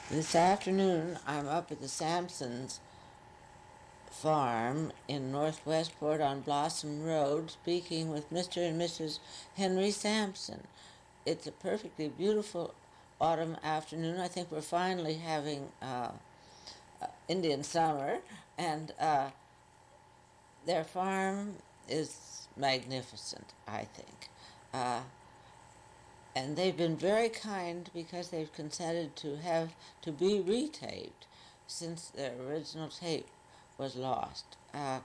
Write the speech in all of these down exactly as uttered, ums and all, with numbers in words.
This afternoon, I'm up at the Sampsons farm in North Westport on Blossom Road speaking with Mister and Missus Henry Sampson. It's a perfectly beautiful autumn afternoon. I think we're finally having uh, uh, Indian summer, and uh, their farm is magnificent, I think. Uh, and they've been very kind because they've consented to have to be retaped since their original tape was lost. Uh,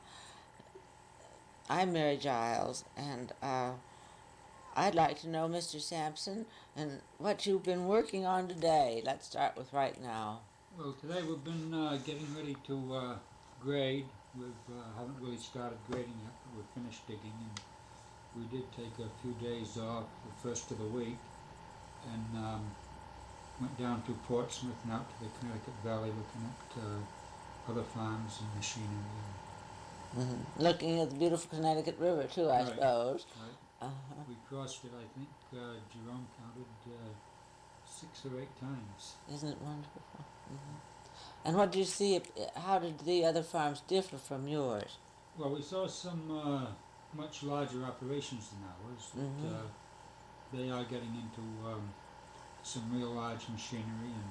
I'm Mary Giles, and uh, I'd like to know, Mister Sampson, and what you've been working on today. Let's start with right now. Well, today we've been uh, getting ready to uh, grade. We uh, haven't really started grading yet, but we've finished digging, and we did take a few days off the first of the week, and um, went down to Portsmouth and out to the Connecticut Valley looking at uh, other farms and machinery. Mm-hmm. Looking at the beautiful Connecticut River, too, I Right, suppose. right. Uh-huh. We crossed it, I think, uh, Jerome counted uh, six or eight times. Isn't it wonderful? Mm-hmm. And what do you see? How did the other farms differ from yours? Well, we saw some uh, much larger operations than ours. That, Mm-hmm. uh, they are getting into um, some real large machinery, and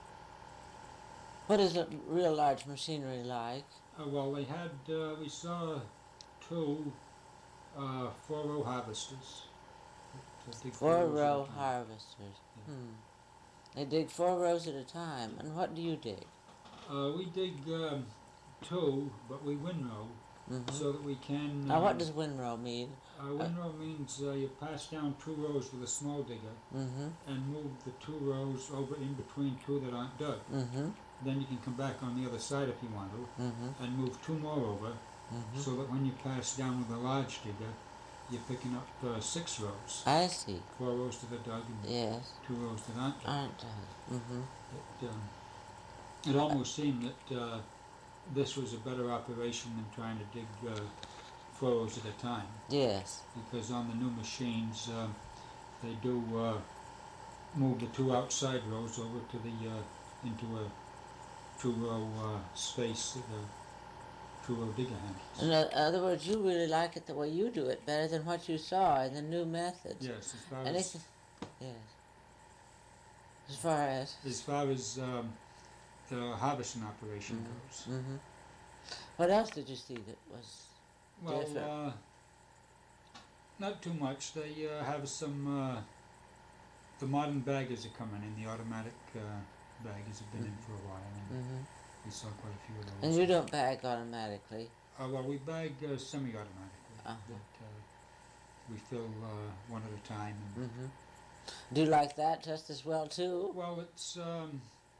What is a real large machinery like? uh, well, they had uh, we saw two uh, four row harvesters that dig four Four rows at a row time. harvesters. Yeah. Hmm. They dig four rows at a time. And what do you dig? Uh, we dig um, two, but we windrow Mm-hmm. so that we can. Now, what Um, does windrow mean? uh, Uh, windrow means uh, you pass down two rows with a small digger mm-hmm. and move the two rows over in between two that aren't dug. Mm-hmm. Then you can come back on the other side if you want to Mm-hmm. and move two more over, Mm-hmm. so that when you pass down with a large digger, you're picking up uh, six rows. I see. Four rows that are dug and Yes. two rows that aren't dug. Aren't they? Mm-hmm. It, um, it almost seemed that uh, this was a better operation than trying to dig uh, four rows at a time, Yes. because on the new machines um, they do uh, move the two outside rows over to the uh, into a two row uh, space that a two row digger In handles. o- other words, you really like it the way you do it better than what you saw in the new methods. Yes, as far And as it's, yes, as far as. as far as um, the harvesting operation goes. Mm-hmm. Mm-hmm. What else did you see that was Well, different? uh, not too much. They uh, have some. Uh, the modern baggers are coming in. The automatic uh, baggers have been in for a while, and Mm-hmm. we saw quite a few of And those. you don't bag automatically. Uh, well, we bag uh, semi-automatically. Uh-huh. That uh, we fill uh, one at a time. And Mm-hmm. Do you like that just as well too? well, it's um,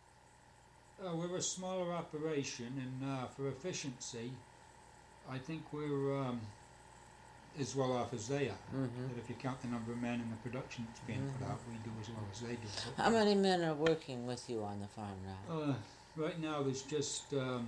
uh, we're a smaller operation, and uh, for efficiency, I think we're um, as well off as they are. Mm-hmm. That if you count the number of men and the production that's being put Mm-hmm. out, we do as well as they do. But, How many men are working with you on the farm now? uh, right now, there's just um,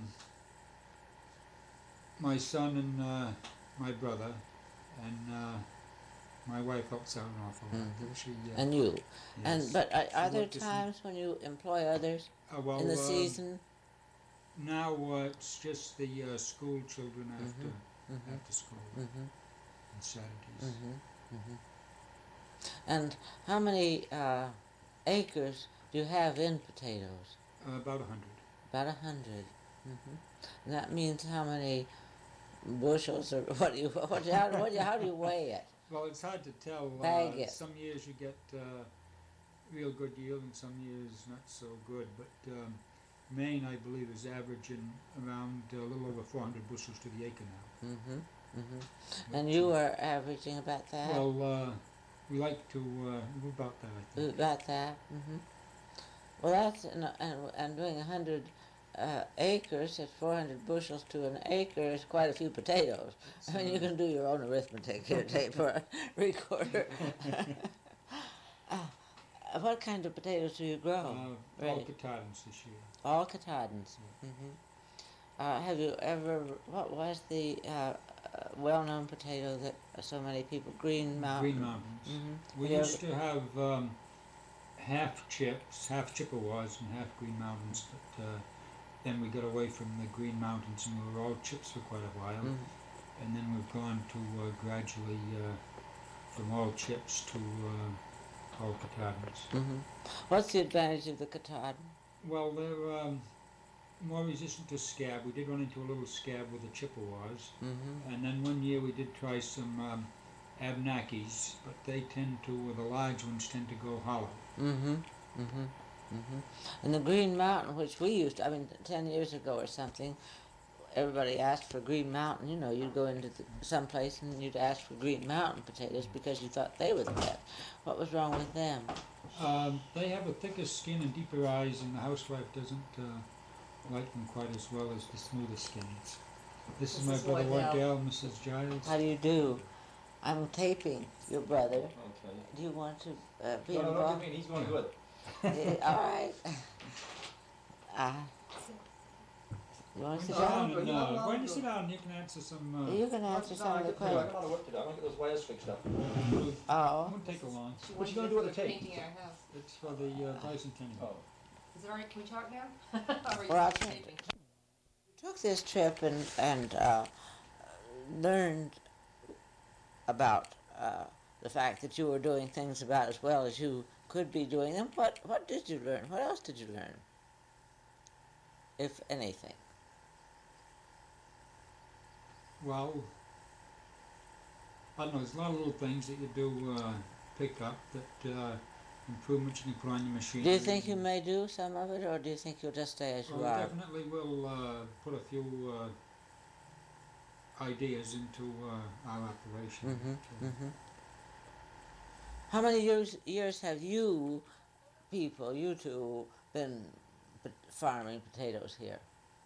my son and uh, my brother, and uh, my wife helps out an awful lot. Mm-hmm. She, uh, And you. And yes, but are, she are there worked this in- times when you employ others uh, well, in the um, season? now uh, it's just the uh, school children after Mm-hmm. after school Mm-hmm. and Saturdays. Mm-hmm. Mm-hmm. And how many uh, acres do you have in potatoes? Uh, about a hundred. About a hundred. Mm-hmm. And that means how many bushels, or what do you, what, do you- how, what do you, how do you weigh it? Well, it's hard to tell. Bag Uh, it. some years you get uh, real good yield, and some years not so good. But um, Maine, I believe, is averaging around a little over four hundred bushels to the acre now. Mm-hmm. Mm-hmm. But, And you are averaging about that? well, uh, we like to uh, about that, I think. About that? Mm-hmm. Well, that's, and, and, and doing a hundred uh, acres at four hundred bushels to an acre is quite a few potatoes. I mean, you can do your own arithmetic here, taper recorder. uh, what kind of potatoes do you grow? Uh, all Right. Katahdins this year. All Katahdins. Yeah. Mm-hmm. Uh, have you ever, what was the uh, uh, well-known potato that so many people, Green Mountain? Green Mountains. Mm-hmm. We Have you used to have um, half chips, half Chippewas and half Green Mountains, but uh, then we got away from the Green Mountains and we were all chips for quite a while. Mm. And then we've gone to uh, gradually uh, from all chips to uh, all Katahdins. Mm-hmm. What's the advantage of the Katahdin? Well, they're um, more resistant to scab. We did run into a little scab with the Chippewas. Mm-hmm. And then one year we did try some um, Abnakis, but they tend to, or the large ones tend to go hollow. Mm-hmm. Mm-hmm. Mm-hmm. And the Green Mountain, which we used, I mean, ten years ago or something, everybody asked for Green Mountain. You know, you'd go into the, some place and you'd ask for Green Mountain potatoes because you thought they were the best. What was wrong with them? Um, they have a thicker skin and deeper eyes, and the housewife doesn't uh, like them quite as well as the smoother skins. This, This is my is brother Wardell. Wardell, Missus Giles. How do you do? I'm taping your brother. Okay. Do you want to uh, be No, no, no, involved? give me, he's going good. Yeah, all right. Uh, you want to sit No, down? no, And, no, uh, no, why don't you no. sit down and you can answer some... Uh, You can answer No, some I of the get to do, I questions. got a lot of work to do, I want to get those wires fixed up. it Oh. won't take a long. She What you wanted gonna us do with to the tape? Painting our house. It's for the uh, bicentennial. Oh. Is it alright, can we talk now? Or are you Well, I still think- taping? Took this trip and and uh, learned about uh, the fact that you were doing things about as well as you could be doing them. What what did you learn? What else did you learn, if anything? Well, I don't know, there's a lot of little things that you do uh, pick up that uh, improvements you can put on your machine. Do you think you may do some of it, or do you think you'll just stay as you Well, we are? definitely will uh, put a few uh, ideas into uh, our operation. Mm-hmm. Uh, Mm-hmm. How many years years have you people, you two, been p- farming potatoes here?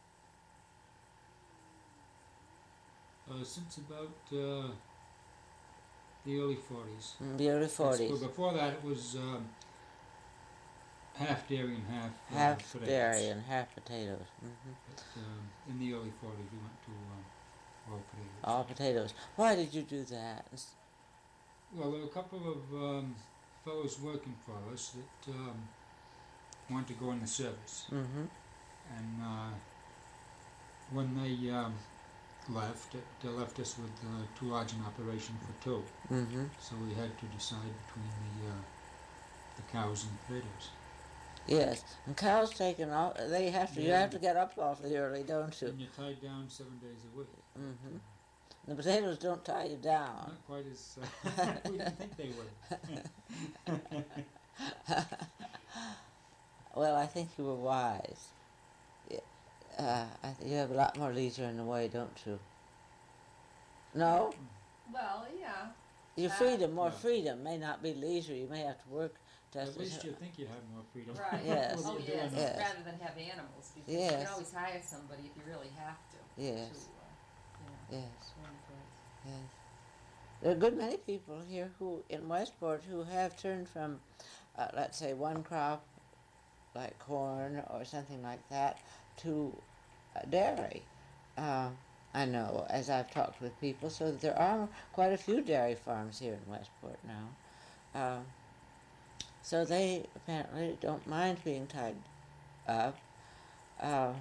uh, since about uh, the early forties. Mm, the early forties. Before that, it was um, half dairy and half uh, Half potatoes. dairy and half potatoes. Mm-hmm. But, um, in the early forties, we went to um, all potatoes. All potatoes. Why did you do that? It's- Well, there were a couple of um, fellows working for us that um, wanted to go in the service, Mm-hmm. and uh, when they um, left, it uh, left us with uh, too large an operation for two. Mm-hmm. So we had to decide between the uh, the cows and potatoes. Yes. And cows taken off. They have to. You Yeah. have to get up awfully early, don't you? And you're tied down seven days a week. Mm-hmm. The potatoes don't tie you down. Not quite as uh, we didn't think they would. Well, I think you were wise. Y- Uh, I th- you have a lot more leisure in the way, don't you? No? Well, yeah. Your Uh, freedom, more Yeah. freedom, may not be leisure. You may have to work just At as least you think you have more freedom. Right. Yes. Oh, Whether you do or yes, not. Yes. rather than have animals, because you Yes. can always hire somebody if you really have to. Yes. To, uh, you know, Yes. run for it. Yes. There are a good many people here who, in Westport, who have turned from, uh, let's say, one crop, like corn or something like that, to uh, dairy. Uh, I know, as I've talked with people, so that there are quite a few dairy farms here in Westport now. Uh, so they apparently don't mind being tied up uh,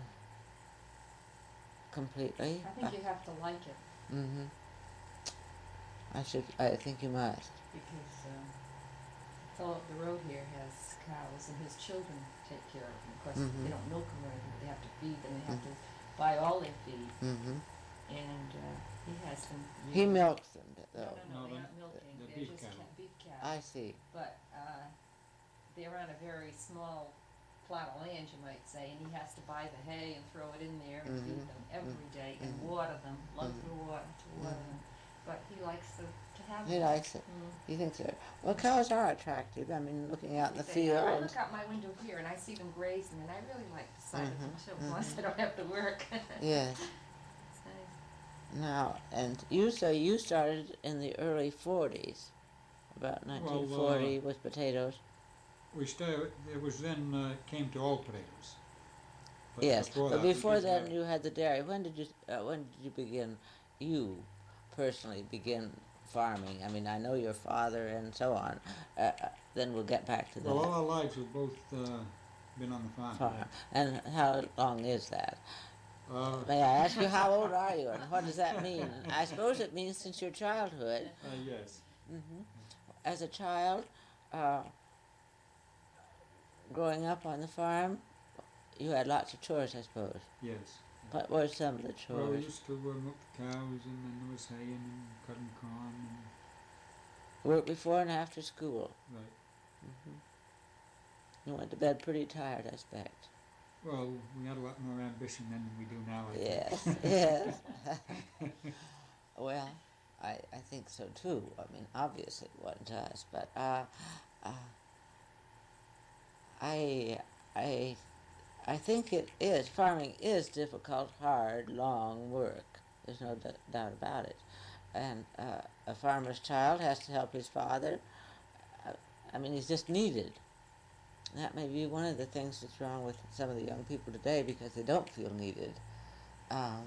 completely. I think you have to like it, Mm-hmm. I should. I think you must. because um, fellow up the road here has cows, and his children take care of them. Of course, Mhm. they don't milk them or anything, but they have to feed them, they have to buy all their feed, Mm-hmm. and uh, he has them. He really- milks them, No, though. no, no, No, they're they're- not milking, they're they're beef just cattle. ca- beef cattle. I see. But uh, they're on a very small plot of land, you might say, and he has to buy the hay and throw it in there and feed Mhm. them every day and Mhm. water them, lug Mhm. the water to water Mhm. them. But he likes to, to have He them. likes it. Mm. He thinks they're well. Cows are attractive. I mean, looking out in the They field. are. I And, look out my window here and I see them grazing, and I really like the sight of them Mhm, too, mhm. plus I don't have to work. yes. It's nice. Now, and you say you started in the early forties, about nineteen forty, uh, with potatoes. We started, it was then, uh, it came to all potatoes. But Yes, before but that, we before did then have- you had the dairy. When did you? Uh, when did you begin? You personally begin farming? I mean, I know your father and so on. Uh, uh, then we'll get back to that. Well, all our lives we've both uh, been on the farm. farm. And how long is that? Uh, May I ask you, how old are you, and what does that mean? I suppose it means since your childhood. uh, yes. Hmm. As a child, uh, growing up on the farm, you had lots of chores, I suppose. Yes. What were some of the Well, we chores? used to uh, milk the cows, and then there was haying and cutting corn. And, Work before and after school. right. Hmm. You went to bed pretty tired, I expect. Well, we had a lot more ambition then than we do now. I Yes, think. yes. Well, I, I think so too. I mean, obviously one does, but uh, uh, I, I, I think it is. Farming is difficult, hard, long work. There's no d- doubt about it. And uh, a farmer's child has to help his father. Uh, I mean, he's just needed. That may be one of the things that's wrong with some of the young people today because they don't feel needed. Um,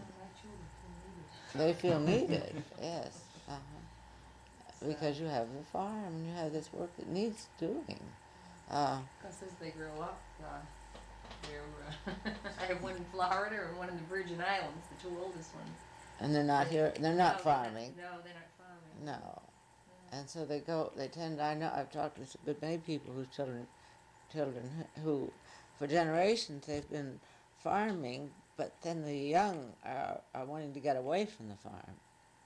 they feel needed, yes. Uh-huh. Because you have the farm, and you have this work that needs doing. Uh, Because as they grow up, uh, they're, uh, I have one in Florida and one in the Virgin Islands, the two oldest ones. and they're not here, they're not No, farming. No, they're not farming. No. And so they go, they tend, I know, I've talked to a good many people whose children, children who, for generations, they've been farming, but then the young are, are wanting to get away from the farm.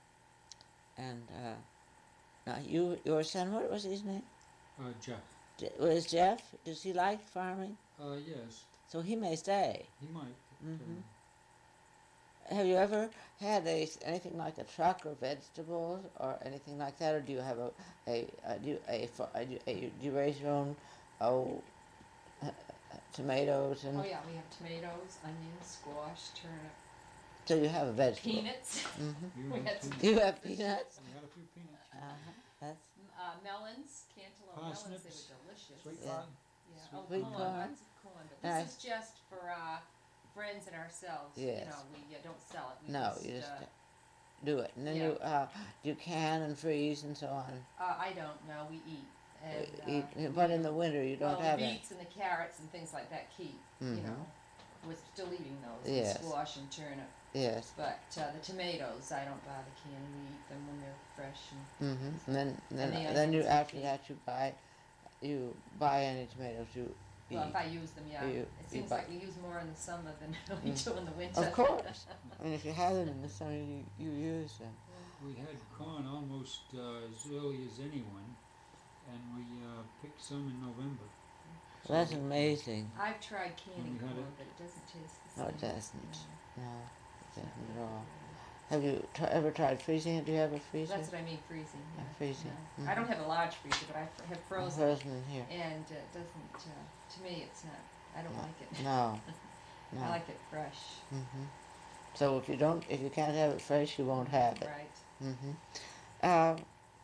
And uh, now, you, your son, what was his name? Uh, Jeff. Je- Was Jeff? Does he like farming? Uh, yes, So he may stay. he might. but, Mhm. uh, Have you ever had a, anything like a truck or vegetables or anything like that, or do you have a a, a, do, you, a, fa- a, do you- do you raise your own oh, uh, tomatoes and Oh yeah, we have tomatoes, onions, squash, turnip, so you have a vegetable? peanuts, Hmm. you We had had some- peanuts. Do you have peanuts? We had a few peanuts. Uh-huh. That's uh, melons, cantaloupe melons, they Parsnips, were delicious. Sweet Yeah. corn. Yeah, Sweet oh, corn. corn, lots of corn, but And I- this is just for, uh, friends and ourselves, you Yes. know, we uh, don't sell it, we no, just, you just uh, do it, and then yeah. you uh, you can and freeze and so on. uh, I don't know, we eat, and, Eat, uh, but we- in the winter you don't well, have the it. beets and the carrots and things like that keep, you Mhm. know, we're still eating those, Yes. and squash and turnip. Yes. But uh, the tomatoes, I don't buy the can. We eat them when they're fresh. And Mm-hmm. And then then, the then you onions. after that you buy you buy any tomatoes you well, eat. if I use them, yeah. You- it you seems buy- like we use more in the summer than we Mm. do in the winter. Of course. I mean, if you have them in the summer, you, you use them. We had corn almost uh, as early as anyone, and we uh, picked some in November. So That's amazing. I've tried canning You had corn, it? but it doesn't taste the No, same. it doesn't. No, it doesn't at all. Have you tr- ever tried freezing it? Do you have a freezer? That's what I mean, freezing. Yeah, Yeah. freezing. Yeah. I don't Mhm. have a large freezer, but I f- have frozen. Frozen in here. And uh, it doesn't. Uh, to me, it's not. I don't No. like it. No. No. I like it fresh. Mm-hmm. So if you don't, if you can't have it fresh, you won't have it. Right. Mm-hmm. Uh,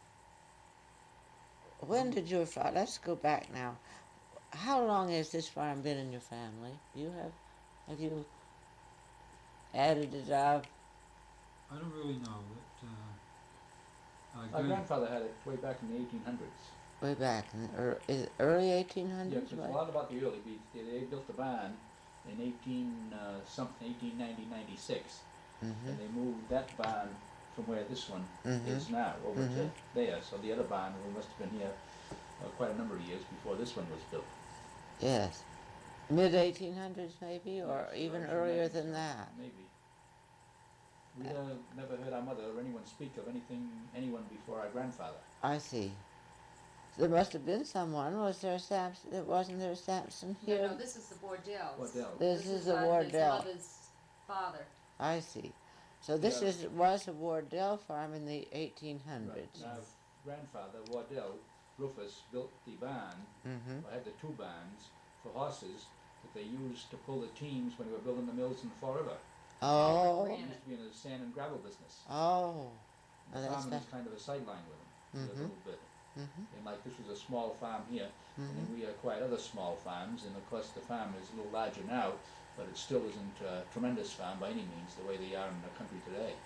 when did your father? Let's go back now. How long has this farm been in your family? You have, have you added it up? I don't really know, but uh, uh, My gran- grandfather had it way back in the eighteen hundreds. Way back in the ear- is it early eighteen Yeah, hundreds? it's a lot about the early beats. They, they built the barn in eighteen uh, something, eighteen ninety, ninety-six, Mm-hmm. and they moved that barn from where this one Mhm. is now over Mhm. to there. So the other barn, we must have been here uh, quite a number of years before this one was built. Yes. Mid eighteen hundreds maybe, or Yes, even I earlier imagine than so, that. Maybe. We uh, never heard our mother or anyone speak of anything, anyone before our grandfather. I see. There must have been someone. Was there a Samson? Wasn't there a Samson No, here? no, this is the Bordells. Wardell. This is a uh, Wardell. His mother's father. I see. So this Yeah. is was a Wardell farm in the eighteen hundreds. Now, grandfather, Wardell, Rufus, built the barn, Mm-hmm. or had the two barns, for horses that they used to pull the teams when they were building the mills in the Fall River. Oh. Granite. He used to be in the sand and gravel business. Oh. And Oh, that's farming was fa- kind of a sideline with him, a Mhm. little bit. Mm-hmm. And like this was a small farm here, and then Mm-hmm. we acquired other small farms, and of course the farm is a little larger now, but it still isn't a tremendous farm by any means, the way they are in the country today.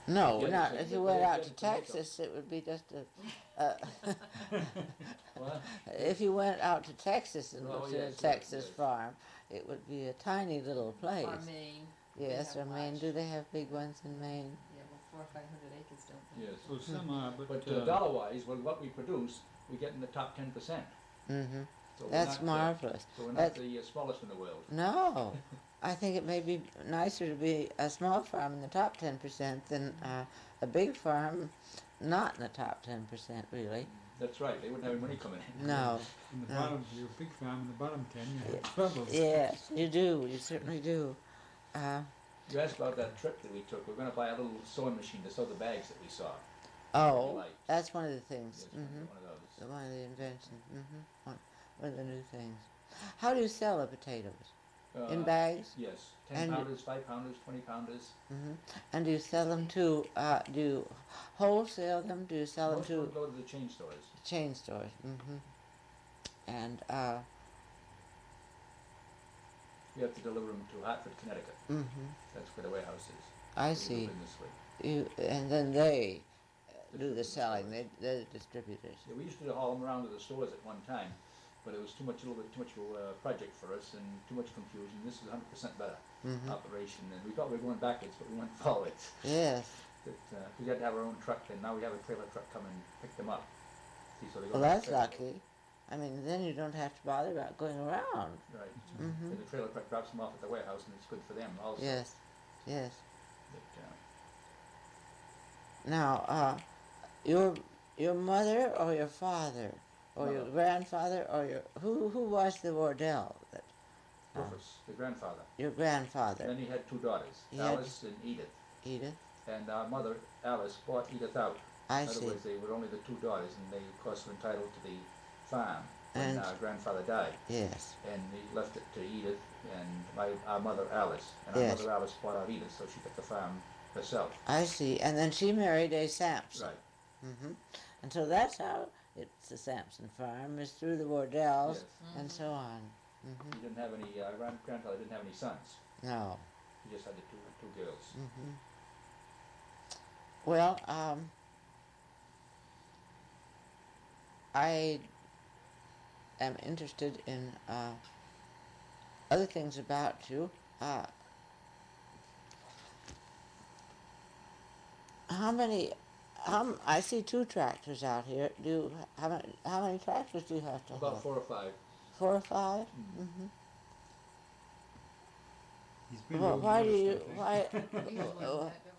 No, Yeah, not so if they- you went they out get to tomato. Texas. It would be just a. a What? if you went out to Texas and Oh, looked yes, at a yes, Texas yes. farm, it would be a tiny little place. Or Maine. they Yes, have or Maine. large- Do they have big ones in Maine? Yeah, well, four or five hundred acres, don't they? Yes. Well, some are, but, But uh, uh, dollar-wise, well, what we produce, we get in the top ten percent. Mm-hmm. So we're That's not, uh, marvelous. So we're not That's- the uh, smallest in the world. No, I think it may be nicer to be a small farm in the top ten percent than uh, a big farm not in the top ten percent, really. That's right, they wouldn't have any money coming in. No. in the No. bottom, you're a big farm, in the bottom ten, you have trouble. Yes, you do. You certainly do. Uh, You asked about that trip that we took. We're gonna buy a little sewing machine to sew the bags that we saw. oh, Right. that's one of the things. Yes, hmm one of those. One of the inventions. hmm One, one of the new things. How do you sell the potatoes? In Uh, bags? Yes, ten And- pounders, five pounders, twenty pounders. hmm And do you sell them to, uh, do you wholesale them? Do you sell them Most to would go to the chain stores. chain stores? hmm And, uh, We have to deliver them to Hartford, Connecticut. hmm That's where the warehouse is. I We do see. business with. You, and then they uh, do the selling. They, they're the distributors. Yeah, we used to haul them around to the stores at one time, but it was too much, a little bit too much of a uh, project for us and too much confusion. This is a hundred percent better hmm operation, and we thought we were going backwards, but we went forwards. Yes. But, uh, we had to have our own truck, and now we have a trailer truck come and pick them up. See, so they go Well, to the that's trailer. lucky. I mean, then you don't have to bother about going around. Right. hmm And the trailer truck drops them off at the warehouse, and it's good for them also. Yes. Yes. But, uh, Now, uh, your your mother or your father or your Mother. grandfather or your who who was the Wardell? That uh, Rufus, the grandfather. your grandfather, Then he had two daughters, He had- Alice and Edith. Edith. And our mother, Alice, bought Edith out. I In other see. words, they were only the two daughters, and they, of course, were entitled to the farm when And- our grandfather died. Yes. And he left it to Edith and my our mother, Alice. And our Yes. mother, Alice, bought out Edith, so she took the farm herself. I see. And then she married a Sampson. Right. hmm And so that's how it's the Sampson farm is through the Wardells Yes. and so on. hmm He didn't have any. Our grand- grandfather didn't have any sons. No. He just had the two two girls. hmm Well, um, I am interested in uh, other things about you. Uh, how many? How, m- I see two tractors out here. Do you, how many? How many tractors do you have to About hold? four or five. Four or five? Mm. Mm-hmm. He's been Well, doing why do most, I you? think. Why? We use one uh, of that, don't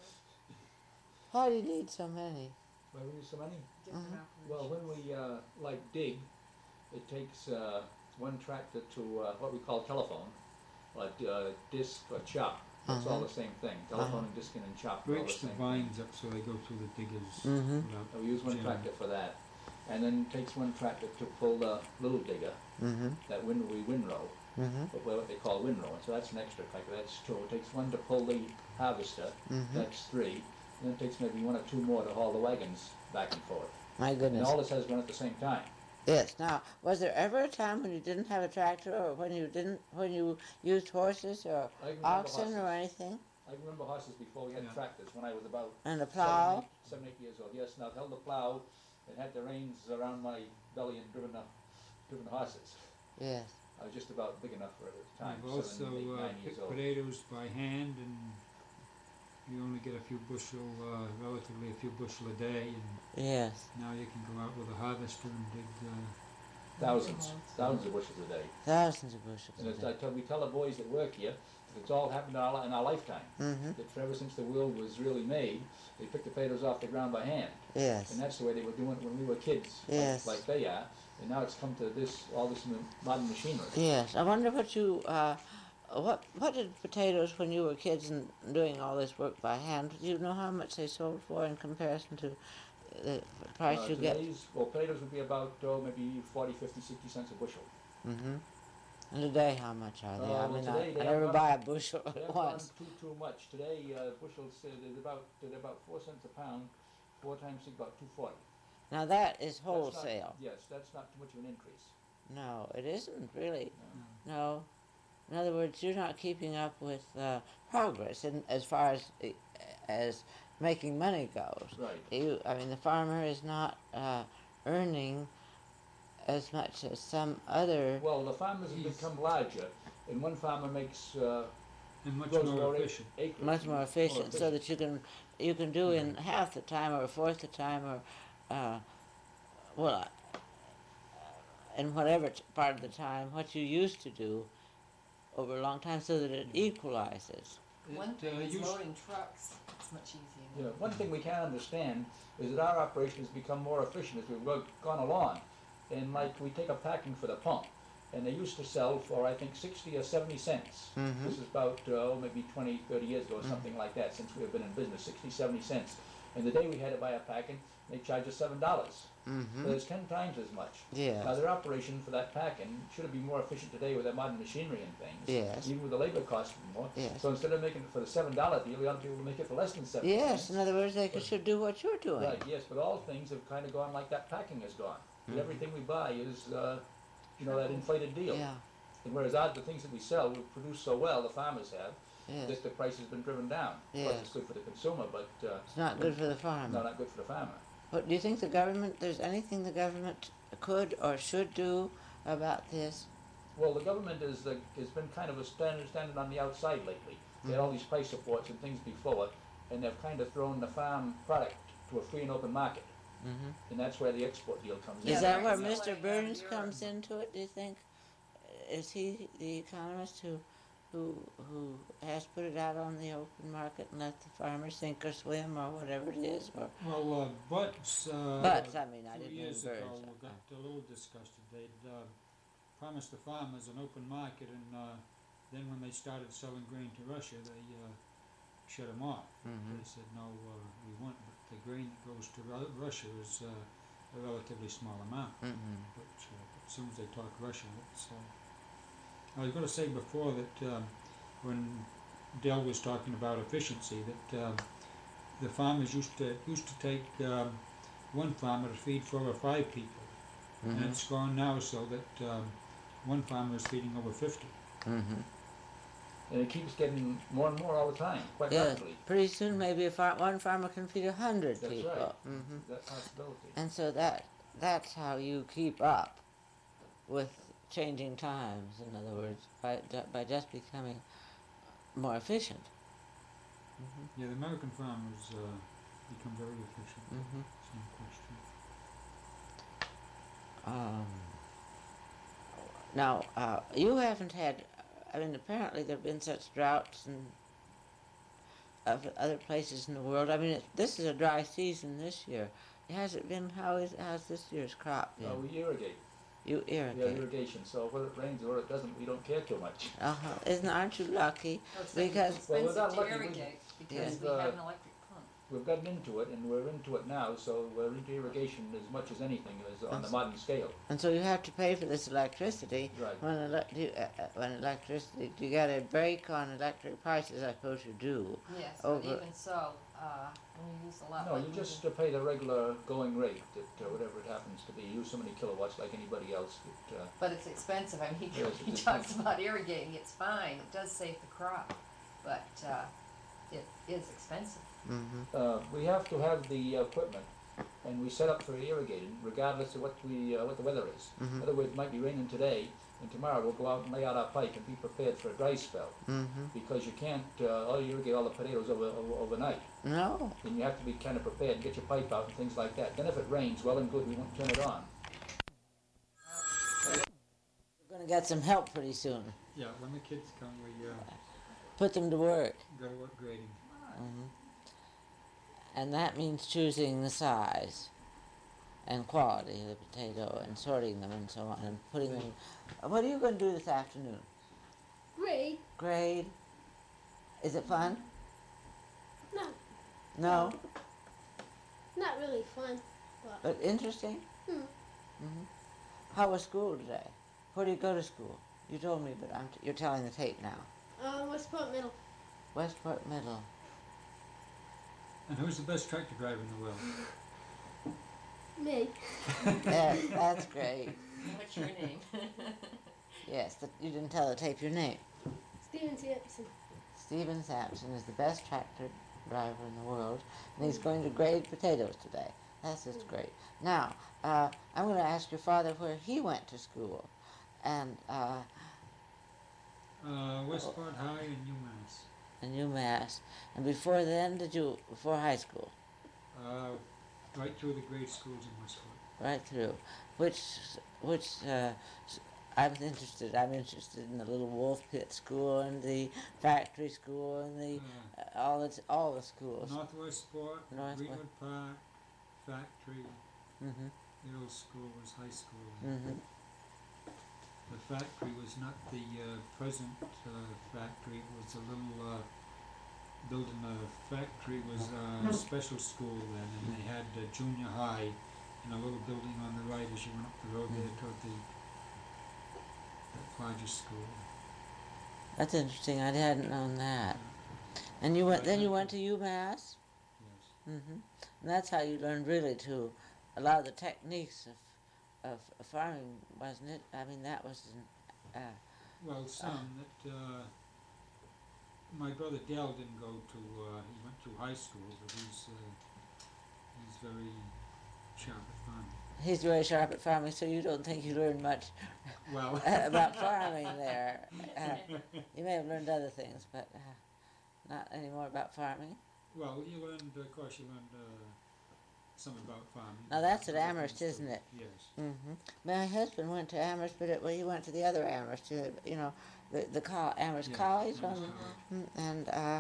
we? why do you need so many? Why we use so many? Different Mhm. Well, operations. when we uh, like dig, it takes uh, one tractor to uh, what we call telephone, like uh, disc or chop. That's all Uh-huh. the same thing. Telephone and discing and chop are all the Breaks the same thing. vines up so they go through the diggers Mhm. without So we use one jamming. tractor for that, and then it takes one tractor to pull the little digger, Mm-hmm. that wind we windrow, Mm-hmm. but what they call windrow. So that's an extra tractor. That's two. It takes one to pull the harvester. Mm-hmm. That's three. And then it takes maybe one or two more to haul the wagons back and forth. My And goodness. all this has run at the same time. Yes. Now, was there ever a time when you didn't have a tractor, or when you didn't, when you used horses or I remember oxen horses. or anything, I remember horses before we had Yeah. tractors, when I was about and a seven, plow? eight, seven, eight years old. Yes, and I've held the plow and had the reins around my belly and driven the, driven the horses. Yes. I was just about big enough for it at the time, We've also seven, eight, uh, nine years picked old. potatoes by hand, and you only get a few bushel, uh, relatively a few bushel a day, and Yes. now you can go out with a harvester and dig. Uh, Thousands, thousands of bushels a day. Thousands of bushels. And a as day. I tell, we tell the boys that work here, that it's all happened in our, in our lifetime. Mm-hmm. That for ever since the world was really made, they picked the potatoes off the ground by hand. Yes. And that's the way they were doing it when we were kids, Yes. like, like they are. And now it's come to this, all this mo- modern machinery. Yes. I wonder what you, uh, what what did potatoes when you were kids and doing all this work by hand? Do you know how much they sold for in comparison to the price Uh, you get? today's, well, potatoes would be about, oh, maybe forty, fifty, sixty cents a bushel. Mm-hmm. And today, how much are they? Uh, I well, mean, I, today they I have never gone- buy a bushel They at haven't gone once. too, too much. Today, uh, bushels, uh, they're about, they're about four cents a pound, four times six, about two forty. Now that is wholesale. Yes, that's not too much of an increase. No, it isn't really. No. No. In other words, you're not keeping up with uh, progress in, as far as as making money goes. Right. You, I mean, the farmer is not uh, earning as much as some other. Well, the farmers have He's- become larger, and one farmer makes, uh, And much grows more more ac- efficient. acres. Much more efficient, so that you can you can do in Right. half the time or a fourth the time or uh, well in whatever t- part of the time what you used to do over a long time, so that it equalizes. One It, thing uh, is used- loading trucks, it's much easier Yeah, now. one thing we can't understand is that our operation has become more efficient as we've go- gone along. And like, we take a packing for the pump, and they used to sell for, I think, sixty or seventy cents. Mhm. This is about, uh, oh, maybe twenty, thirty years ago, something like that, since we have been in business, sixty, seventy cents. And the day we had to buy a packing, they charged us seven dollars. Mm-hmm. So it's ten times as much. Yes. Now, their operation for that packing should be more efficient today with their modern machinery and things. Yes. Even with the labor cost more. Yes. So instead of making it for the seven dollar deal, we ought to be able to make it for less than seven cents. Yes, in other words, they could, should do what you're doing. Right, yes, but all things have kind of gone like that packing has gone. Mhm. Everything we buy is, uh, you know, that inflated deal. Yeah. And whereas our, the things that we sell, we produce so well, the farmers have, Yes. that the price has been driven down. Of course, Yes. it's good for the consumer, but, uh, It's not good for the farmer. no, not good for the farmer. What do you think the government? There's anything the government could or should do about this? Well, the government is, uh, has been kind of a standard, standing on the outside lately. They had all these price supports and things before, and they've kind of thrown the farm product to a free and open market. Mm-hmm. And that's where the export deal comes in. Yeah, Is that they're where selling Mister out of Burns Europe. comes into it? Do you think? Is he the economist who, who, who has put it out on the open market and let the farmers sink or swim or whatever it is? Or Well, uh, Butts, uh, Butts, I mean, I two didn't mean years Burns. ago, we got a little disgusted. They'd uh, promised the farmers an open market, and uh, then when they started selling grain to Russia, they uh, shut them off. Mhm. They said, no, uh, we want, but the grain that goes to Ru- Russia is uh, a relatively small amount. Mm-hmm. Which, uh, as soon as they talk Russian, it's. Uh, I was going to say before that um, when Dell was talking about efficiency, that um, the farmers used to used to take um, one farmer to feed four or five people, and Mm-hmm. it's gone now so that um, one farmer is feeding over fifty. Mm-hmm. And it keeps getting more and more all the time, quite Yeah. rapidly. Pretty soon, maybe a far- one farmer can feed a hundred That's people. right. Mm-hmm. That possibility. And so that that's how you keep up with changing times. In other words, by ju- by just becoming more efficient. Mm-hmm. Yeah, the American farmers uh, become very efficient. Mm-hmm. Some question. Um, now, uh, you haven't had. I mean, apparently there have been such droughts and of other places in the world. I mean, it, this is a dry season this year. Has it been? How is how's this year's crop been? Uh, we irrigate. You We have irrigate. irrigation, so whether it rains or it doesn't, we don't care too much. Uh huh. Isn't aren't you lucky? So it's like Because- it's Well, we're expensive not to lucky, we- irrigate because Yes. we Uh, have an electric pump. We've gotten into it, and we're into it now, so we're into irrigation as much as anything is on the Yes. modern scale. And so you have to pay for this electricity. Right. When ele- do you, uh, uh, when electricity, do you get a break on electric prices? I suppose you do. Yes, but over- even so, uh, when you use a lot No, like you we just do- uh, pay the regular going rate, that uh, whatever it happens to be. You use so many kilowatts like anybody else. That, uh, But it's expensive. I mean, he, Yes, he it's talks expensive. about irrigating. It's fine. It does save the crop, but uh, it is expensive. Mm-hmm. uh, we have to have the equipment, and we set up for irrigating regardless of what we uh, what the weather is. Mhm. In other words, it might be raining today, and tomorrow we'll go out and lay out our pipe and be prepared for a dry spell. Mm-hmm. Because you can't uh, all irrigate all the potatoes over, over overnight. No. And you have to be kind of prepared and get your pipe out and things like that. Then if it rains, well and good, we won't turn it on. We're going to get some help pretty soon. Yeah, when the kids come, we uh, Put them to work. go to work grading. Hmm. And that means choosing the size and quality of the potato and sorting them and so on and putting them. What are you going to do this afternoon? Grade? Grade? Is it fun? No, No? not really fun. But But interesting? Hmm. Hmm. How was school today? Where do you go to school? You told me, but I'm t- you're telling the tape now. um, Westport Middle. Westport Middle. And who's the best tractor driver in the world? Me. Yes, that's great. What's your name? Yes, the, you didn't tell the tape your name. Steven Sampson. Stephen Sampson is the best tractor driver in the world, and he's going to grade potatoes today. That's just great. Now, uh, I'm going to ask your father where he went to school, and uh, Uh, Westport High and UMass. and UMass. And before then, did you before high school? Uh, right through the grade schools in Westport. Right through. Which which uh, s- I'm interested. I'm interested in the little Wolf Pit School and the factory school and the Uh, uh, all the all the schools. North Westport, North Greenwood Park, Factory, Mhm. middle school was high school. Mhm. The factory was not the uh, present uh, factory. It was a little uh, building. A factory was uh, a special school then, and they had uh, junior high in a little building on the right as you went up the road there toward the that largest school. That's interesting. I hadn't known that. And you went. Then you went to UMass. Yes. Mhm. And that's how you learned really to a lot of the techniques of of farming, wasn't it? I mean, that was. Uh, Well, some that uh, my brother Dell didn't go to. Uh, he went to high school, but he's uh, he's very sharp at farming. he's very sharp at farming, so you don't think you learned much Well, about farming there. Uh, you may have learned other things, but uh, not any more about farming. well, you learned. Of course, you learned uh, some about farming. Now that's at Other Amherst, things isn't too. it? Yes. Hmm. My husband went to Amherst, but it, well, he went to the other Amherst, uh, you know, the the col- Amherst Yeah, College, Amherst on, College. mm, and uh,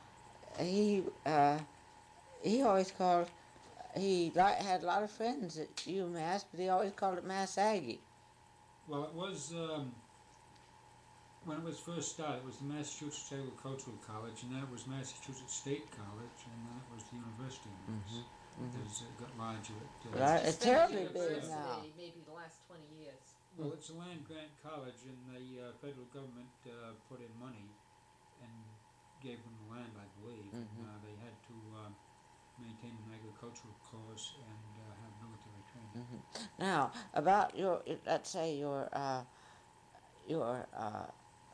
he uh, he always called. He li- had a lot of friends at UMass, but he always called it Mass Aggie. Well, it was um, when it was first started. It was the Massachusetts Agricultural College, and then it was Massachusetts State College, and then it was the University of Mass. Mhm, mhm. There's, it got larger. It, uh, Right, Just it's been a terribly big university now. Maybe the last twenty years. Well, it's a land grant college, and the uh, federal government uh, put in money and gave them the land, I believe. Mhm. And, uh, they had to uh, maintain an agricultural course and uh, have military training. Hmm. Now, about your, let's say your, uh, your, uh,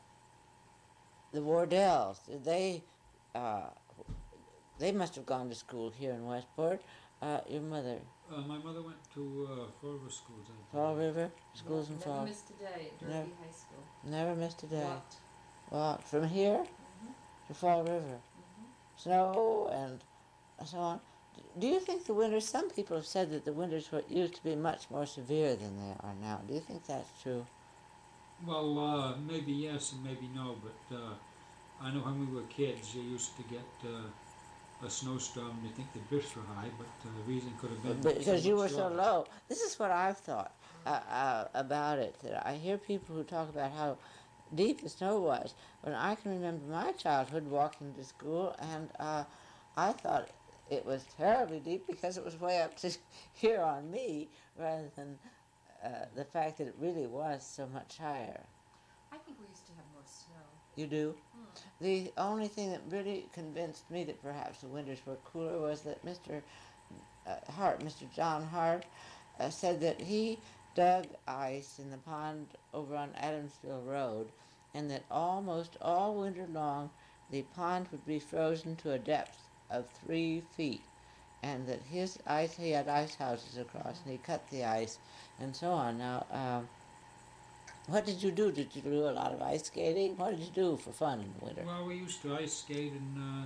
the Wardells, did they, uh, they must have gone to school here in Westport. Uh, your mother, Uh, my mother went to uh, Fall River schools, I Fall believe. River, schools in Never Fall, missed a day at Derby Never. High School. never missed a day. Walked. Walked from here Mhm. to Fall River, Mhm. snow and so on. Do you think the winters, some people have said that the winters were, used to be much more severe than they are now. Do you think that's true? Well, uh, maybe yes and maybe no, but uh, I know when we were kids, you used to get uh, a snowstorm and you think the drifts were high, but uh, the reason could have been Because so you much were so shorter. low. This is what I've thought uh, uh, about it. That I hear people who talk about how deep the snow was. When I can remember my childhood walking to school, and uh, I thought it was terribly deep because it was way up to here on me, rather than uh, the fact that it really was so much higher. I think we used to have more snow. You do? Hmm. The only thing that really convinced me that perhaps the winters were cooler was that Mister Uh, Hart, Mister John Hart, uh, said that he dug ice in the pond over on Adamsville Road, and that almost all winter long the pond would be frozen to a depth of three feet, and that his ice, he had ice houses across, and he cut the ice, and so on. Now, um, what did you do? Did you do a lot of ice skating? What did you do for fun in the winter? Well, we used to ice skate and uh,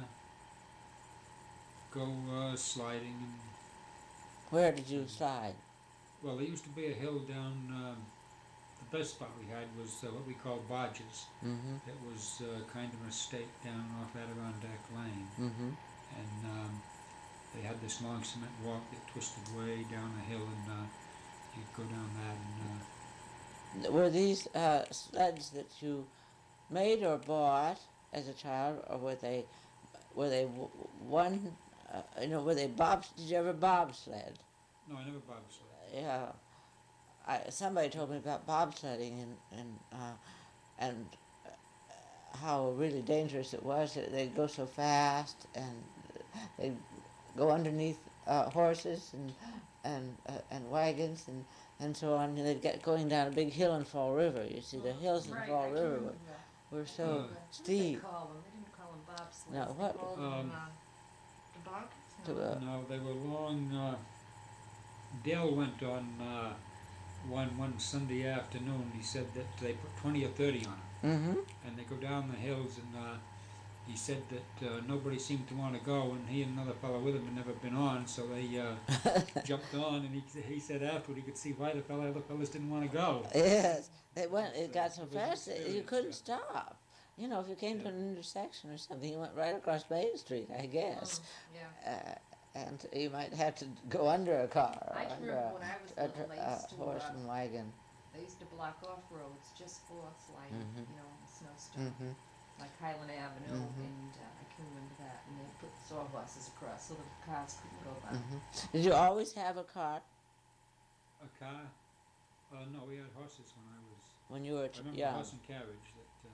go uh, sliding. And, Where did you slide? well, there used to be a hill down. Um, the best spot we had was uh, what we call Bodges. Mm-hmm. It was uh, kind of a stake down off Adirondack Lane, Mm-hmm. and um, they had this long cement walk that twisted way down the hill, and uh, you'd go down that. And uh, Were these uh, sleds that you made or bought as a child, or were they were they w- one? Uh, you know, were they bobs? Did you ever bobsled? no, I never bobsled. Yeah, I, somebody told me about bobsledding and and uh, and uh, how really dangerous it was. That they'd go so fast and they'd go underneath uh, horses and and uh, and wagons and. And so on, and they'd get going down a big hill in Fall River. You see, the hills in Right, Fall I can River remember were, that. were so Uh, What did they steep. call them? They didn't call them bobsleds. No, They what- called Um, them, uh, Bob? To, uh, No, they were long, uh, Dale went on, uh, one, one Sunday afternoon, he said that they put twenty or thirty on it, mm-hmm. and they go down the hills, and, uh, he said that, uh, nobody seemed to wanna go, and he and another fellow with him had never been on, so they, uh, jumped on, and he, he said afterward he could see why the fellow, other fellows didn't wanna go. Yes, it went. It So got so it was an fast that you experience, couldn't yeah. stop. You know, if you came to Yeah. an intersection or something, you went right across Main Street, I guess, Mm, yeah. uh, and you might have to go under a car or I under remember a, when I was a, little, they a used to, horse uh, and wagon. They used to block off roads just for sliding, Mhm. you know, in the snowstorm, Mm-hmm. like Highland Avenue, Mhm. and uh, I can remember that. And they put sawhorses across so the cars couldn't go by. Mm-hmm. Did you always have a cart A car? Uh, no, we had horses when I was, when you were I t- remember young? horse and carriage that, uh,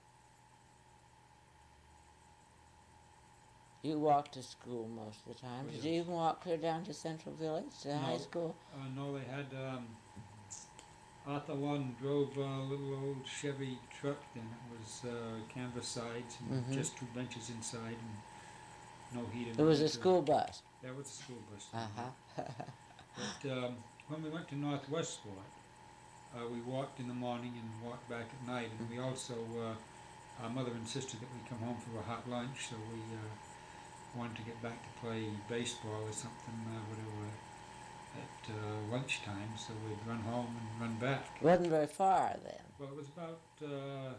You walked to school most of the time. Oh, Did you yes. even walk clear down to Central Village to high No. school? uh, no, they had, um, Arthur Lund drove a little old Chevy truck, then it was, uh, canvas sides and Mhm. just two benches inside and no heat in It was the a winter. school bus. That was a school bus. Uh huh. But um, when we went to Northwestport, uh, we walked in the morning and walked back at night, and we also, uh, our mother insisted that we come home for a hot lunch, so we uh, wanted to get back to play baseball or something, uh, whatever, at uh, lunchtime, so we'd run home and run back. Wasn't very far then. Well, it was about, uh,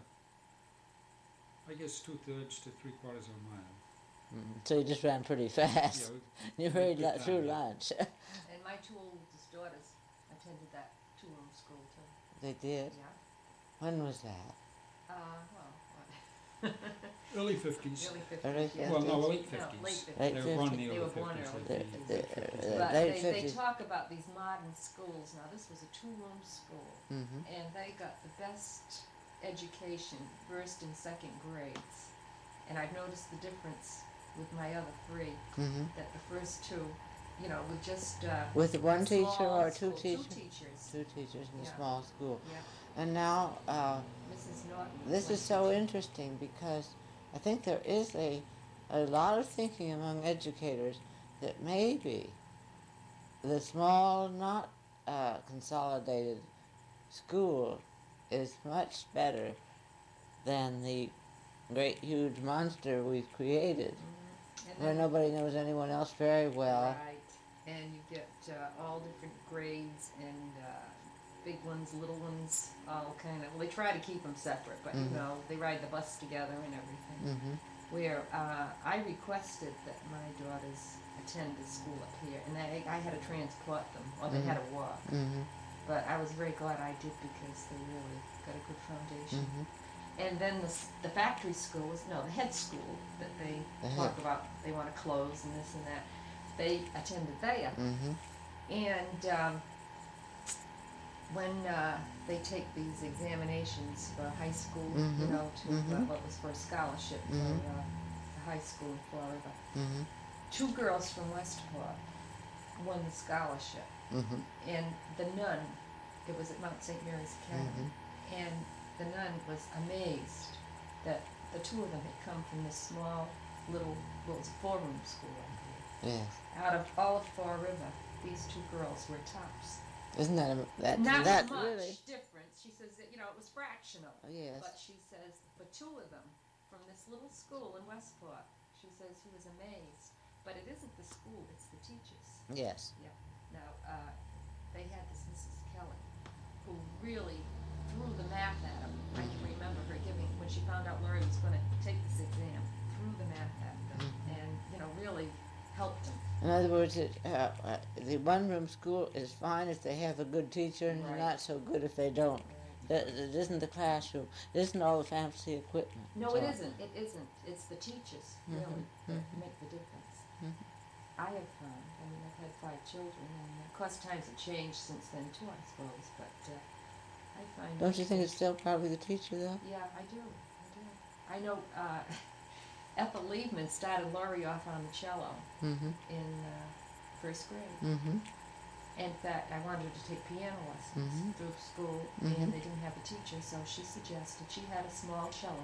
I guess, two-thirds to three-quarters of a mile. Mm. So you just ran pretty fast. Yeah, You we- hurried good lu- time, through yeah. lunch. And my two oldest daughters attended that two-room school too. They did. Yeah. When was that? Uh, well, what? Early fifties. Early Early fifties. Yeah. Well, no, late No, fifties. late fifties. Late They were born in the They early were born fifties. early late fifties. late Uh, fifties. uh, But late they, they fifties. talk about these modern schools. Now, this was a two-room school, Mm-hmm. and they got the best education first and second grades. And I've noticed the difference with my other three, Mm-hmm. that the first two, you know, with just uh, With one a teacher small or two school, teachers? Two teachers. Two teachers in a Yeah. small school. Yeah, And now, uh, Missus Norton. this went is so to- interesting because I think there is a, a lot of thinking among educators that maybe the small, not uh, consolidated school is much better than the great, huge monster we've created, Mhm. And where then- nobody knows anyone else very well. Right, and you get uh, all different grades and uh, big ones, little ones, all kind of. Well, they try to keep them separate, but Mhm. you know they ride the bus together and everything. Mm-hmm. Where uh, I requested that my daughters attend the school up here, and I, I had to transport them, or they had to walk. Mm-hmm. But I was very glad I did because they really got a good foundation. Mm-hmm. And then the, s- the factory school was, no, the head school that they The talk head. about, they want to close and this and that. They attended there. Mm-hmm. And um, when uh, they take these examinations for high school, you Mhm, know, to uh, mhm. what was for a scholarship Mhm. for uh, the high school in Florida, Mm-hmm. two girls from Westport won the scholarship. Mm-hmm. And the nun, it was at Mount Saint Mary's Academy, Mm-hmm. and the nun was amazed that the two of them had come from this small little, well, it was a four-room school up here. Yes. Out of all of Fall River, these two girls were tops. Isn't that a, that Not that much really? difference. She says that, you know, it was fractional. Oh, yes. But she says for two of them from this little school in Westport, she says she was amazed. But it isn't the school, it's the teachers. Yes. Now, uh, they had this Missus Kelly, who really threw the math at them. I can remember her giving, when she found out Laurie was gonna take this exam, threw the math at them, and, you know, really helped them. In other words, it, uh, uh, the one-room school is fine if they have a good teacher, and Right. not so good if they don't. It, it isn't the classroom. It isn't all the fancy equipment. No, So- it isn't, it isn't, it's the teachers, really, Mhm, that mhm. make the difference. Mhm. I have found, I mean, I've had five children, and of course times have changed since then too, I suppose, but, uh, I find. Don't you think it's still probably the teacher, though? Yeah, I do, I do. I know, uh, Ethel Liebman started Laurie off on the cello Mm-hmm. in, uh, first grade. Mm-hmm. In fact, I wanted her to take piano lessons Mhm. through school, Mhm. and they didn't have a teacher, so she suggested, she had a small cello that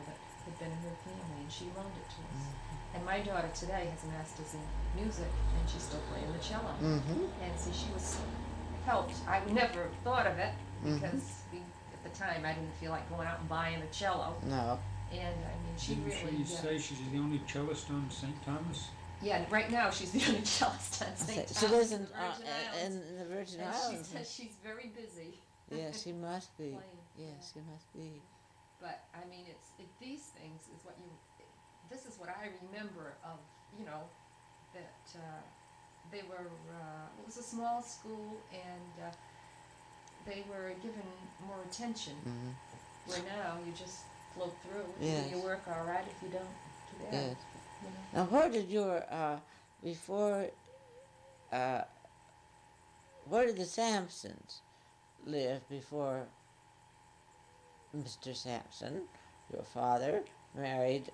had been in her family, and she loaned it to us. Mm-hmm. And my daughter today has a master's in music, and she's still playing the cello. Mm-hmm. And see, she was helped. I would never have thought of it Mhm. because we, at the time, I didn't feel like going out and buying a cello. No. And I mean, she Didn't really. she yeah. say she's the only cellist on Saint Thomas? Yeah, and right now she's the only cellist on Saint She Thomas lives in in, the uh, Virgin Islands. in the Virgin And she Islands. says she's very busy. Yes, she must be. Playing, Yes, she must be. But I mean, it's it, these things is what you. This is what I remember of. You know, that uh, they were. Uh, it was a small school, and uh, they were given more attention. Mm-hmm. Where now you just float through. Yes. You work all right. If you don't, too bad. Yes. You know? Now, where did your, uh, before, uh, where did the Sampsons live before Mister Sampson, your father, married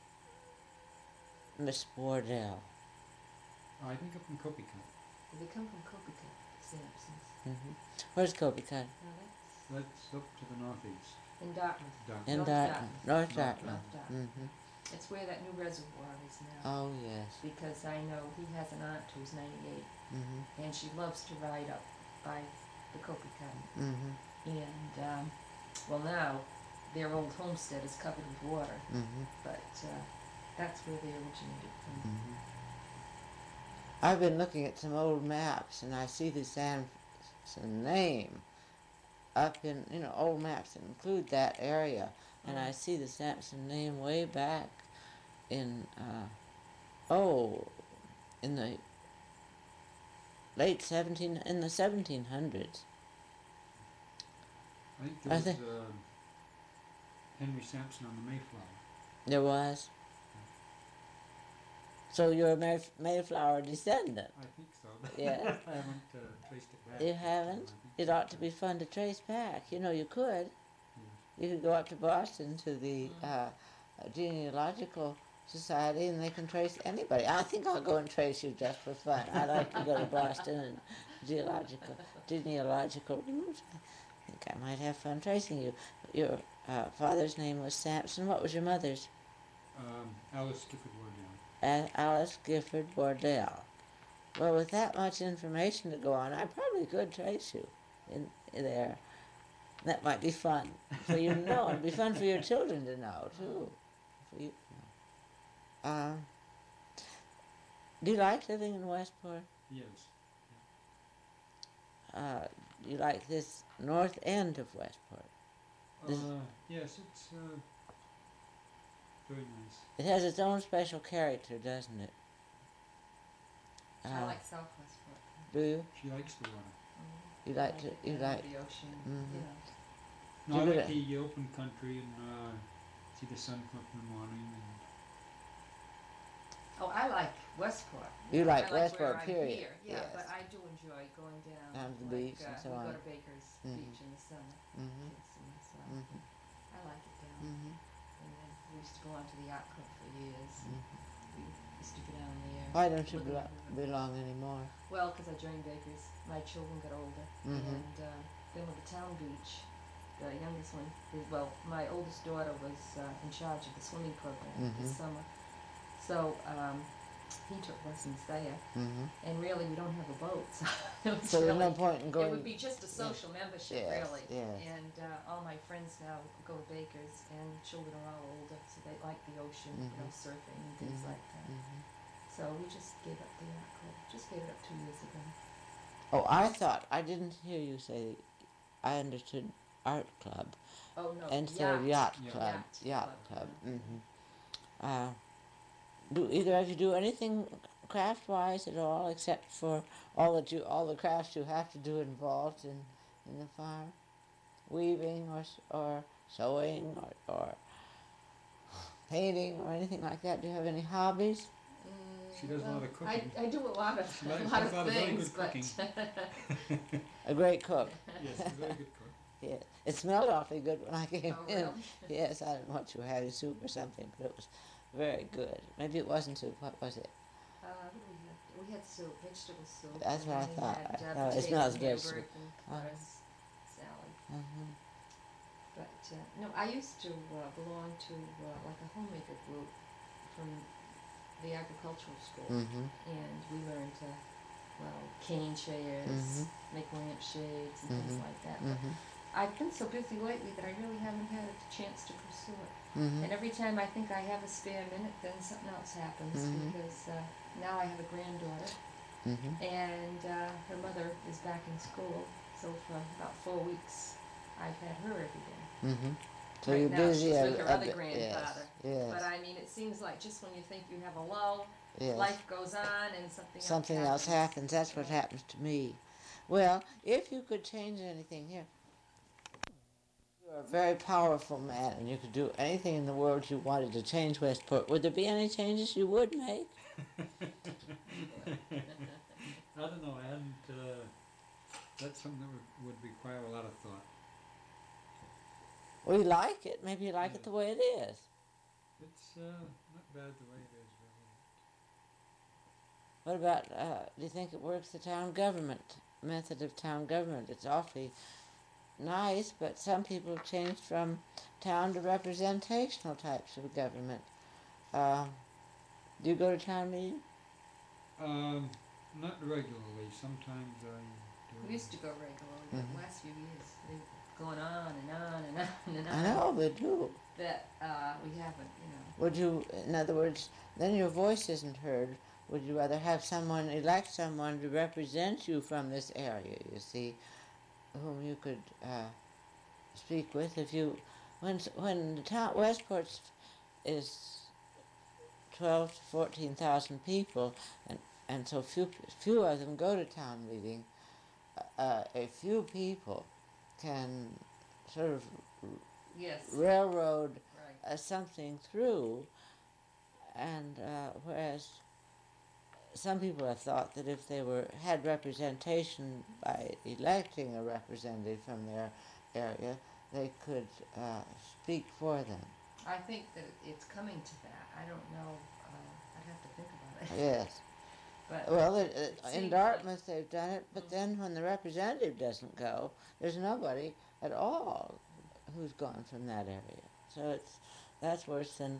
Miss Wardell? Oh, I think up in Copicut. They come from Copicut, Sampsons. Mm-hmm. Where's Copicut? Now that's That's up to the northeast. in Dartmouth. Down. In North Dartmouth. Dartmouth. North North Dartmouth. North Dartmouth. Mm-hmm. It's where that new reservoir is now. Oh, yes. Because I know he has an aunt who's ninety-eight, Mm-hmm. and she loves to ride up by the Copicut. Mm-hmm. And, um, well, now their old homestead is covered with water, Mm-hmm. but uh, that's where they originated from. Mm-hmm. I've been looking at some old maps, and I see the Sampson name up in, you know, old maps that include that area, and I see the Sampson name way back in, uh, oh, in the late seventeen, in the seventeen hundreds. I think I there was think- uh, Henry Sampson on the Mayflower. There was. So you're a Mayf- Mayflower descendant. I think so. Yeah. I haven't uh, traced it back. You but, uh, I haven't? think It so. ought to be fun to trace back. You know, you could. Yes. You could go up to Boston to the uh, genealogical society, and they can trace anybody. I think I'll go and trace you just for fun. I like to go to Boston and geological, genealogical rooms. I think I might have fun tracing you. Your uh, father's name was Sampson. What was your mother's? Um, Alice Gifford Wardell. A- Alice Gifford Wardell. Well, with that much information to go on, I probably could trace you in, in there. That might be fun for you to know. It'd be fun for your children to know too. For you to know. Um, do you like living in Westport? Yes. Uh, do you like this north end of Westport? This- Uh, yes, it's uh, very nice. It has its own special character, doesn't it? I Uh, like Southwest Fork. do you? She likes the water. Mhm. You like I to? it You down like? the ocean. Mhm. You know. No, I You like good the open country and uh, see the sun come up in the morning. And Oh, I like Westport. You like I like Westport, where I'm period. here. Yeah, Yes. but I do enjoy going down. Down to the like, beach uh, and so we on. go to Baker's Mhm. Beach in the summer. Mm-hmm. Kids and so Mm-hmm. I like it down. Mm-hmm. And then we used to go on to the yacht club for years. Mm-hmm. We used to go down there. Why don't you look at belo- the river. belong anymore? Well, because I joined Baker's. My children got older. Mhm. And uh, then with the town beach, the youngest one, is, well, my oldest daughter was uh, in charge of the swimming program this Mhm. summer. So um, he took lessons there. Mm-hmm. And really, we don't have a boat, so it was So there's really, no point in it going. would be just a social membership, Yes, really. yes. And uh, all my friends now go to Baker's, and children are all older, so they like the ocean, you know, Mhm. surfing and things Mhm. like that. Mhm. So we just gave up the yacht club. Just gave it up two years ago. Oh, I thought I didn't hear you say. I understood art club Oh no, instead of yacht. yacht Yeah. club. Yacht Yacht club, club. yeah. Mm-hmm. Uh, do either of you do anything craft-wise at all, except for all that you, all the crafts you have to do involved in, in the farm, weaving or s- or sewing or, or painting or anything like that? Do you have any hobbies? Mm, She does a lot well, of cooking. I, I do a lot of She a likes- lot does of a lot of very things, good but cooking. A great cook. Yes, she's a very good cook. Yeah, it smelled awfully good when I came oh in. really? Yes, I don't know what you were having, soup or something, but it was very good. Maybe it wasn't soup. What was it? Uh, what did we have? We had soup, vegetable soup. That's and what I then we thought. had, I uh, thought it potato smells good, hamburger soup. and Uh-huh. lettuce salad. Mm-hmm. But, uh, no, I used to uh, belong to uh, like a homemaker group from the agricultural school. Mm-hmm. And we learned to, well, cane chairs, Mhm. make lamp shades and things Mhm. like that. But Mm-hmm. I've been so busy lately that I really haven't had a chance to pursue it. Mm-hmm. And every time I think I have a spare minute, then something else happens Mhm. because uh, now I have a granddaughter, Mm-hmm. and uh, her mother is back in school. So for about four weeks, I've had her every day. Mm-hmm. So Right you're now busy she's a- with her a other bit- grandfather. Yes. But Yes. I mean, it seems like just when you think you have a lull, Yes. life goes on and something, Something else else happens. happens. That's what Right. happens to me. Well, if you could change anything here, you're a very powerful man, and you could do anything in the world you wanted to change Westport. Would there be any changes you would make? I don't know, I hadn't, uh, that's something that would, would require a lot of thought. Well, you like it. Maybe you like Yeah. it the way it is. It's, uh, not bad the way it is, really. What about, uh, do you think it works the town government, method of town government? It's awfully nice, but some people have changed from town to representational types of government. Uh, do you go to town meeting? Um, not regularly, sometimes I do. We used to go regularly, but Mhm. the last few years, they've gone on and on and on and on. I know, they do. That uh, we haven't, you know. Would you, in other words, then your voice isn't heard. Would you rather have someone, elect someone to represent you from this area, you see, whom you could uh, speak with if you, when, when the town, Westport is twelve to fourteen thousand people, and, and so few, few of them go to town meeting, uh, a few people can sort of Yes. railroad Right. uh, something through, and uh, whereas some people have thought that if they were had representation by electing a representative from their area, they could uh, speak for them. I think that it's coming to that. I don't know. Uh, I'd have to think about it. Yes. But Well, it, it uh, in seems Dartmouth they've done it, but Mhm. then when the representative doesn't go, there's nobody at all who's gone from that area. So it's that's worse than.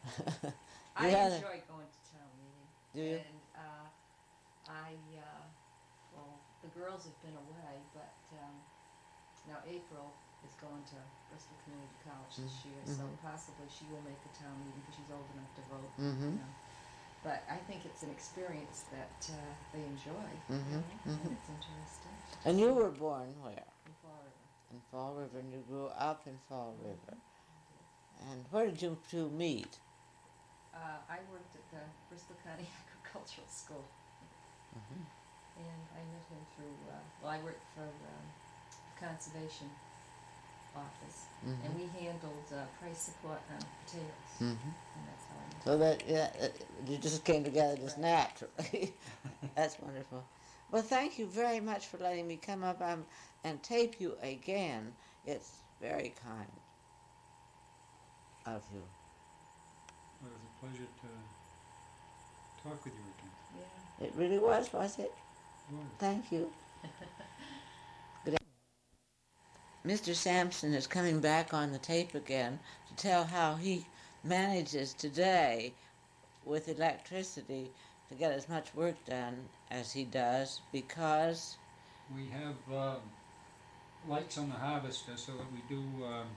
I Yeah. enjoy going to town meeting. Do you? And uh, I, uh, well, the girls have been away, but um, now April is going to Bristol Community College this Mm, year, so mhm. possibly she will make the town meeting because she's old enough to vote. Mhm. You know. But I think it's an experience that uh, they enjoy, Mhm, you know, mhm. and it's interesting. And you were born where? In Fall River. In Fall River, and you grew up in Fall River. And where did you two meet? Uh, I worked at the Bristol County Agricultural School, Mhm. and I met him through, uh, well, I worked for um, the Conservation Office, and Mhm. we handled uh, price support on potatoes, Mhm. and that's how I met him. So that yeah, uh, you just came together just Right. naturally. That's wonderful. Well, thank you very much for letting me come up um, and tape you again. It's very kind of you. Well, it was a pleasure to talk with you again. Yeah. It really was, was it? Well, Thank you. Mister Sampson is coming back on the tape again to tell how he manages today with electricity to get as much work done as he does because we have um, lights on the harvester so that we do um,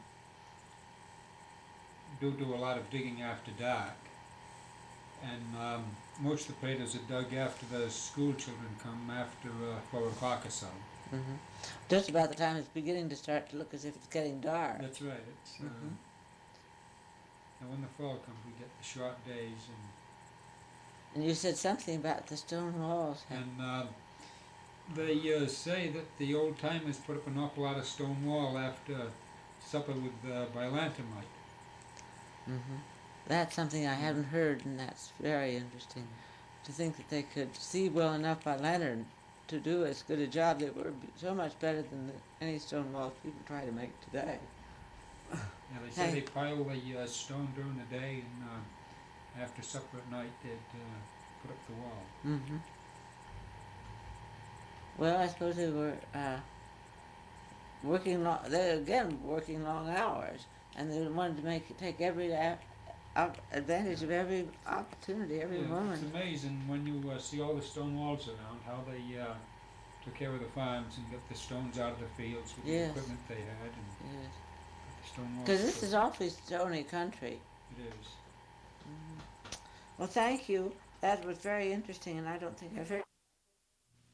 do do a lot of digging after dark. And um, most of the potatoes are dug after the school children come after uh, four o'clock or so. mhm, just about the time it's beginning to start to look as if it's getting dark. That's right. It's uh, Mhm. and when the fall comes, we get the short days, and And you said something about the stone walls. huh? and uh, they uh, say that the old timers put up an awful lot of stone wall after supper with uh, bilantamite. Mhm. That's something I haven't heard, and that's very interesting. To think that they could see well enough by lantern to do as good a job. They were b- so much better than the, any stone walls people try to make today. Yeah, they say Hey. they pile the uh, stone during the day, and uh, after supper at night, they'd uh, put up the wall. Mm-hmm. Well, I suppose they were uh, working long, they're again working long hours, and they wanted to make take every a- op- advantage of every opportunity, every Yeah, moment. it's amazing when you uh, see all the stone walls around, how they uh, took care of the farms and got the stones out of the fields with Yes. the equipment they had, and Yes. got the stone walls. Because this built. is awfully stony country. It is. Well, thank you. That was very interesting, and I don't think I've heard.